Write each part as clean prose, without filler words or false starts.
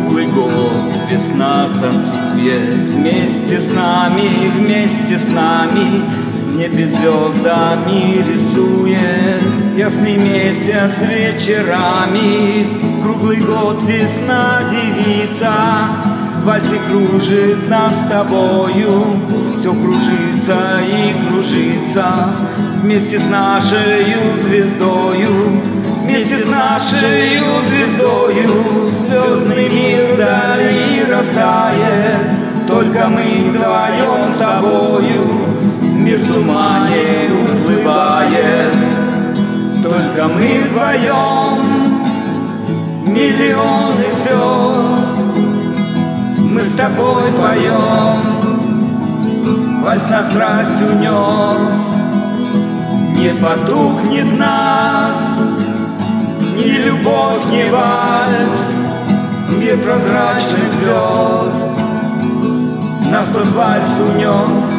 Круглый год весна танцует вместе с нами, вместе с нами. В небе звездами рисует ясный месяц вечерами. Круглый год весна девица, в вальсе кружит нас с тобою. Все кружится и кружится вместе с нашею звездою. Вместе с нашею звездою звездный мир вдали растает. Только мы вдвоем с тобою, мир в тумане уплывает. Только мы вдвоем, миллионы звезд. Мы с тобой поем, вальс на страсть унес. Не потухнет нас ни любовь, ни вальс. Мир прозрачных звезд нас тот вальс унес.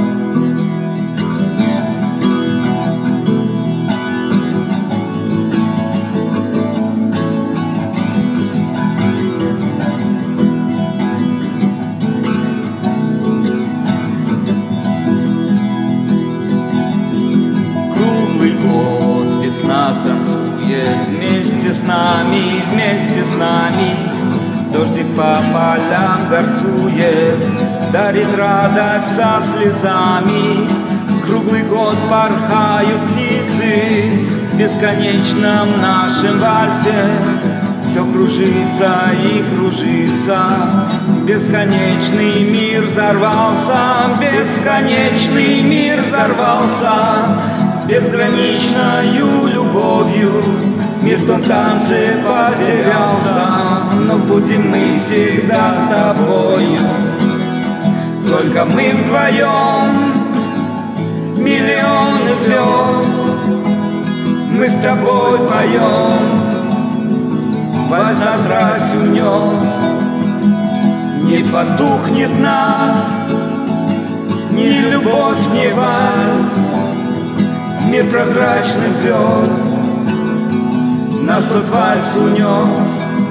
Танцует вместе с нами, вместе с нами. Дождик по полям горцует, дарит радость со слезами. Круглый год порхают птицы в бесконечном нашем вальсе. Все кружится и кружится, бесконечный мир взорвался, бесконечный мир взорвался. Безграничною любовью мир в том танце потерялся. Но будем мы всегда с тобою, только мы вдвоем, миллионы звезд. Мы с тобой поем, вальс на страсть унес. Не потухнет нас ни любовь, ни вальс. Мир прозрачных звезд нас тот вальс унес.